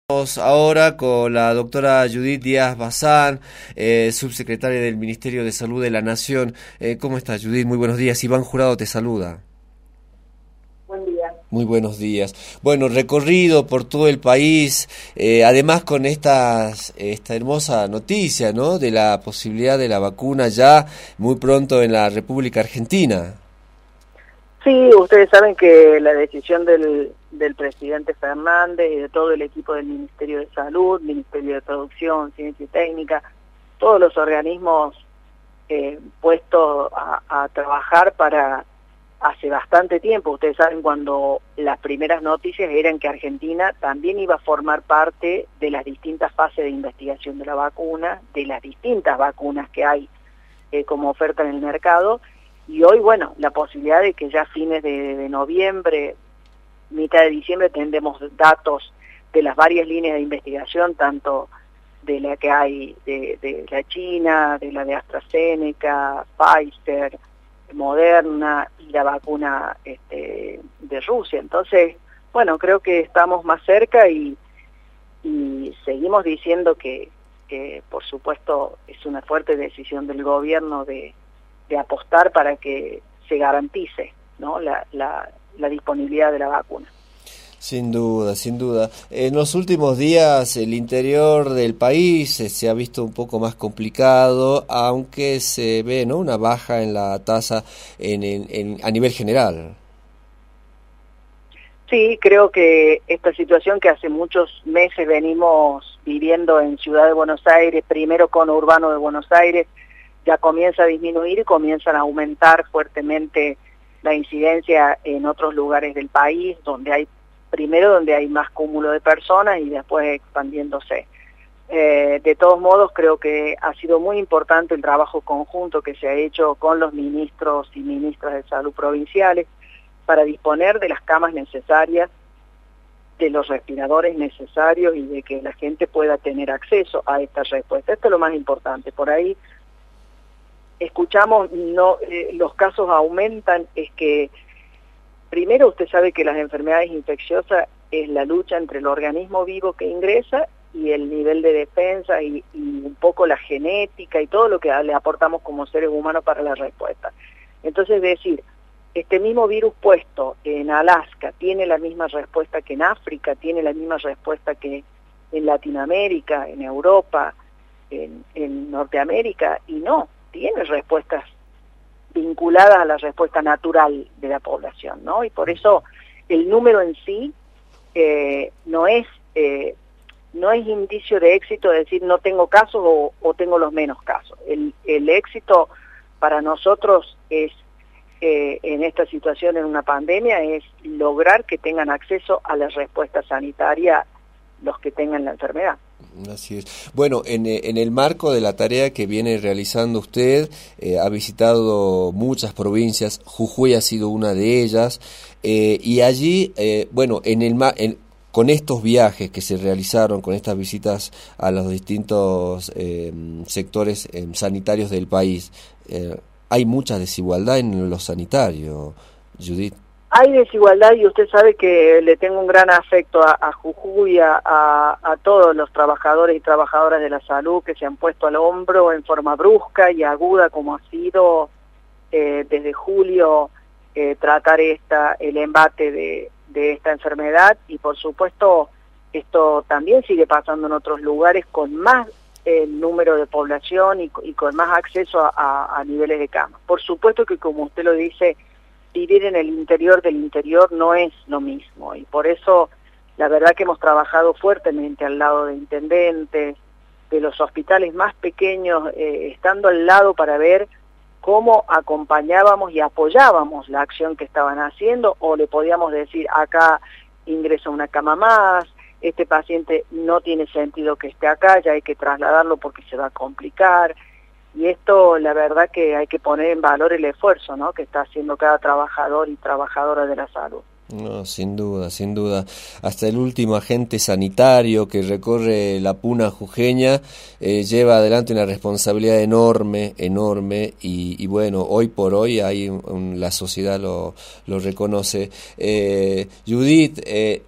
Ahora con la doctora Judith Díaz Bazán, subsecretaria del Ministerio de Salud de la Nación. ¿Cómo estás, Judith? Muy buenos días. Iván Jurado te saluda. Buen día. Muy buenos días. Bueno, recorrido por todo el país, además con esta hermosa noticia, ¿no?, de la posibilidad de la vacuna ya muy pronto en la República Argentina. Sí, ustedes saben que la decisión del presidente Fernández y de todo el equipo del Ministerio de Salud, Ministerio de Producción, Ciencia y Técnica, todos los organismos puestos a trabajar para hace bastante tiempo. Ustedes saben cuando las primeras noticias eran que Argentina también iba a formar parte de las distintas fases de investigación de la vacuna, de las distintas vacunas que hay como oferta en el mercado. Y hoy, bueno, la posibilidad de que ya a fines de noviembre, mitad de diciembre, tendremos datos de las varias líneas de investigación, tanto de la que hay de la China, de la de AstraZeneca, Pfizer, Moderna y la vacuna de Rusia. Entonces, bueno, creo que estamos más cerca y seguimos diciendo que por supuesto es una fuerte decisión del gobierno de apostar para que se garantice, ¿no?, la disponibilidad de la vacuna. Sin duda, sin duda. En los últimos días el interior del país se ha visto un poco más complicado, aunque se ve, ¿no?, una baja en la tasa a nivel general. Sí, creo que esta situación que hace muchos meses venimos viviendo en Ciudad de Buenos Aires, primero conurbano de Buenos Aires, ya comienza a disminuir y comienzan a aumentar fuertemente la incidencia en otros lugares del país, donde hay más cúmulo de personas y después expandiéndose. De todos modos, creo que ha sido muy importante el trabajo conjunto que se ha hecho con los ministros y ministras de salud provinciales para disponer de las camas necesarias, de los respiradores necesarios y de que la gente pueda tener acceso a esta respuesta. Esto es lo más importante. Por ahí escuchamos, los casos aumentan, es que primero usted sabe que las enfermedades infecciosas es la lucha entre el organismo vivo que ingresa y el nivel de defensa y un poco la genética y todo lo que le aportamos como seres humanos para la respuesta. Entonces, es decir, este mismo virus puesto en Alaska tiene la misma respuesta que en África, tiene la misma respuesta que en Latinoamérica, en Europa, en Norteamérica, y no, tiene respuestas vinculadas a la respuesta natural de la población, ¿no? Y por eso el número en sí no es indicio de éxito, de decir no tengo casos o tengo los menos casos. El éxito para nosotros es, en esta situación, en una pandemia, es lograr que tengan acceso a la respuesta sanitaria los que tengan la enfermedad. Así es. Bueno, en el marco de la tarea que viene realizando usted, ha visitado muchas provincias, Jujuy ha sido una de ellas, y allí, bueno, con estos viajes que se realizaron, con estas visitas a los distintos sectores sanitarios del país, hay mucha desigualdad en lo sanitario, Judith. Hay desigualdad y usted sabe que le tengo un gran afecto a Jujuy, a todos los trabajadores y trabajadoras de la salud que se han puesto al hombro en forma brusca y aguda como ha sido desde julio tratar el embate de esta enfermedad, y por supuesto esto también sigue pasando en otros lugares con más número de población y con más acceso a niveles de cama. Por supuesto que, como usted lo dice, vivir en el interior del interior no es lo mismo, y por eso la verdad que hemos trabajado fuertemente al lado de intendentes, de los hospitales más pequeños, estando al lado para ver cómo acompañábamos y apoyábamos la acción que estaban haciendo, o le podíamos decir, acá ingresa una cama más, este paciente no tiene sentido que esté acá, ya hay que trasladarlo porque se va a complicar. Y esto, la verdad que hay que poner en valor el esfuerzo, ¿no?, que está haciendo cada trabajador y trabajadora de la salud. No, sin duda, sin duda. Hasta el último agente sanitario que recorre la puna jujeña lleva adelante una responsabilidad enorme, enorme, y bueno, hoy por hoy la sociedad lo reconoce. Judith,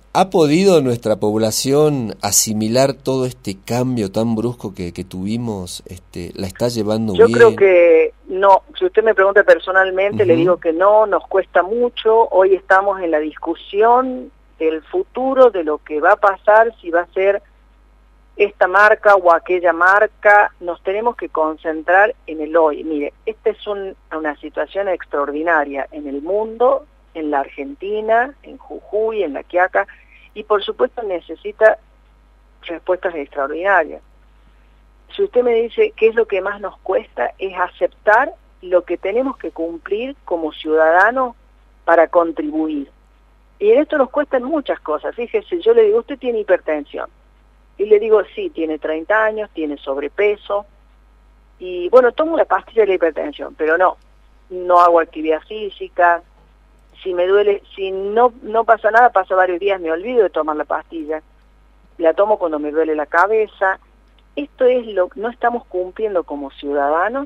¿Ha podido nuestra población asimilar todo este cambio tan brusco que tuvimos? ¿La está llevando bien? Yo creo que no. Si usted me pregunta personalmente, le digo que no, nos cuesta mucho. Hoy estamos en la discusión del futuro, de lo que va a pasar, si va a ser esta marca o aquella marca. Nos tenemos que concentrar en el hoy. Mire, esta es una situación extraordinaria en el mundo, en la Argentina, en Jujuy, en La Quiaca, y por supuesto necesita respuestas extraordinarias. Si usted me dice qué es lo que más nos cuesta, es aceptar lo que tenemos que cumplir como ciudadanos para contribuir. Y en esto nos cuestan muchas cosas. Fíjese, yo le digo, usted tiene hipertensión. Y le digo, sí, tiene 30 años, tiene sobrepeso. Y bueno, tomo la pastilla de la hipertensión, pero no hago actividad física. Si me duele, si no pasa nada, pasa varios días, me olvido de tomar la pastilla. La tomo cuando me duele la cabeza. Esto es no estamos cumpliendo como ciudadanos,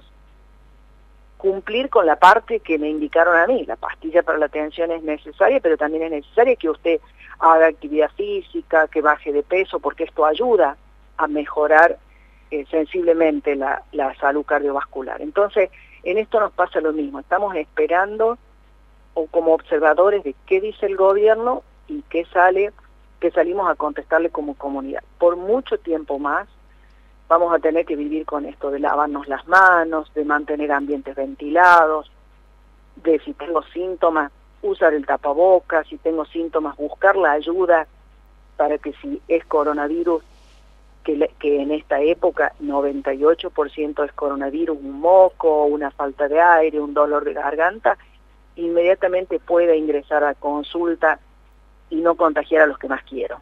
cumplir con la parte que me indicaron a mí. La pastilla para la tensión es necesaria, pero también es necesaria que usted haga actividad física, que baje de peso, porque esto ayuda a mejorar sensiblemente la salud cardiovascular. Entonces, en esto nos pasa lo mismo. Estamos esperando o como observadores de qué dice el gobierno y qué salimos a contestarle como comunidad. Por mucho tiempo más vamos a tener que vivir con esto de lavarnos las manos, de mantener ambientes ventilados, de si tengo síntomas, usar el tapabocas, si tengo síntomas, buscar la ayuda para que si es coronavirus, que en esta época 98% es coronavirus, un moco, una falta de aire, un dolor de garganta, inmediatamente pueda ingresar a consulta y no contagiar a los que más quiero.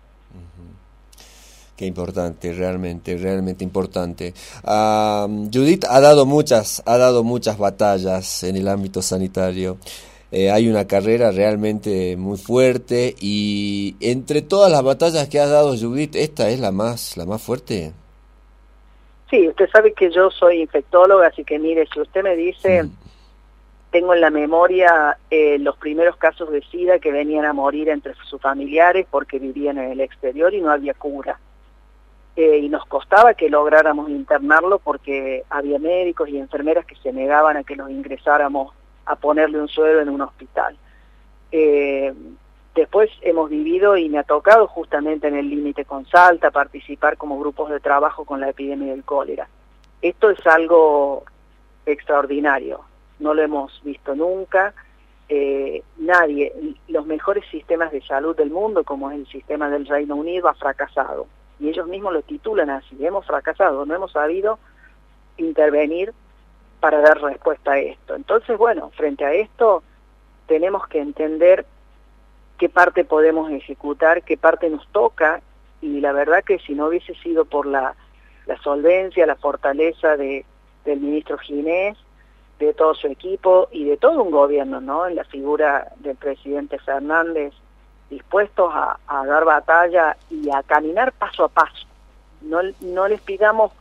Qué importante, realmente importante. Judith ha dado muchas batallas en el ámbito sanitario. Hay una carrera realmente muy fuerte y entre todas las batallas que ha dado Judith, ¿esta es la más fuerte? Sí, usted sabe que yo soy infectóloga, así que mire, si usted me dice... Tengo en la memoria los primeros casos de SIDA que venían a morir entre sus familiares porque vivían en el exterior y no había cura. Y nos costaba que lográramos internarlo porque había médicos y enfermeras que se negaban a que los ingresáramos a ponerle un suero en un hospital. Después hemos vivido y me ha tocado justamente en el límite con Salta participar como grupos de trabajo con la epidemia del cólera. Esto es algo extraordinario. No lo hemos visto nunca, nadie, los mejores sistemas de salud del mundo, como es el sistema del Reino Unido, ha fracasado. Y ellos mismos lo titulan así, hemos fracasado, no hemos sabido intervenir para dar respuesta a esto. Entonces, bueno, frente a esto tenemos que entender qué parte podemos ejecutar, qué parte nos toca, y la verdad que si no hubiese sido por la solvencia, la fortaleza del ministro Ginés, de todo su equipo y de todo un gobierno, ¿no? En la figura del presidente Fernández, dispuestos a dar batalla y a caminar paso a paso. No les pidamos,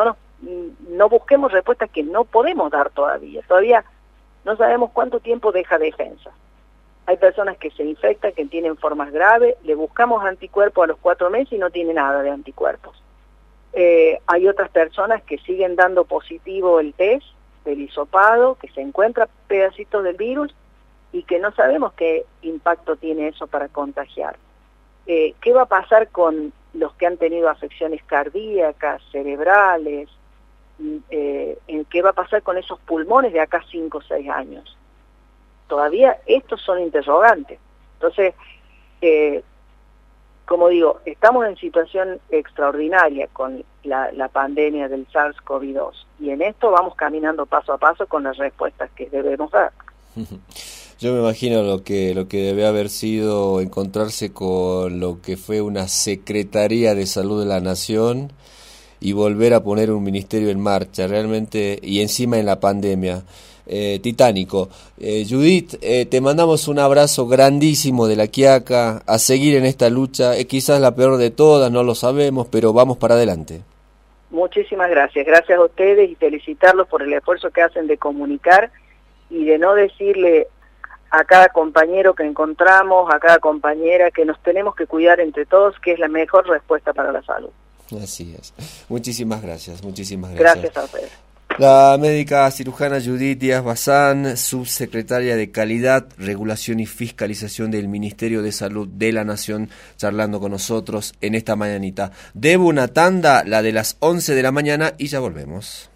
no busquemos respuestas que no podemos dar todavía. Todavía no sabemos cuánto tiempo deja defensa. Hay personas que se infectan, que tienen formas graves, le buscamos anticuerpos a los 4 meses y no tiene nada de anticuerpos. Hay otras personas que siguen dando positivo el test del hisopado, que se encuentra pedacitos del virus y que no sabemos qué impacto tiene eso para contagiar. ¿Qué va a pasar con los que han tenido afecciones cardíacas, cerebrales? ¿Qué va a pasar con esos pulmones de acá 5 o 6 años? Todavía estos son interrogantes. Entonces, como digo, estamos en situación extraordinaria con la pandemia del SARS-CoV-2 y en esto vamos caminando paso a paso con las respuestas que debemos dar. Yo me imagino lo que debe haber sido encontrarse con lo que fue una Secretaría de Salud de la Nación y volver a poner un ministerio en marcha, realmente, y encima en la pandemia. Titánico. Judith, te mandamos un abrazo grandísimo de La Quiaca, a seguir en esta lucha, quizás la peor de todas, no lo sabemos, pero vamos para adelante. Muchísimas gracias a ustedes y felicitarlos por el esfuerzo que hacen de comunicar y de no decirle a cada compañero que encontramos, a cada compañera, que nos tenemos que cuidar entre todos, que es la mejor respuesta para la salud. Así es. Muchísimas gracias, muchísimas gracias. Gracias a ustedes. La médica cirujana Judith Díaz Bazán, subsecretaria de Calidad, Regulación y Fiscalización del Ministerio de Salud de la Nación, charlando con nosotros en esta mañanita. Debo una tanda, la de las 11 de la mañana, y ya volvemos.